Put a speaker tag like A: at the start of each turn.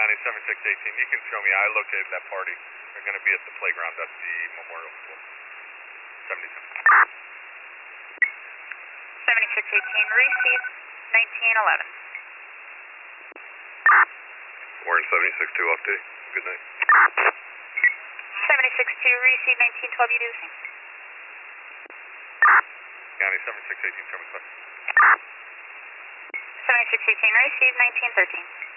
A: County 7618, you can show me. I located that party. They're going to be at the playground at the Memorial School. 77.
B: 7618, receive 1911.
A: Orange 762 off duty. Good night.
B: 762, receive 1912, you do the same.
A: County 7618, show me stuff.
B: 7618, receive 1913.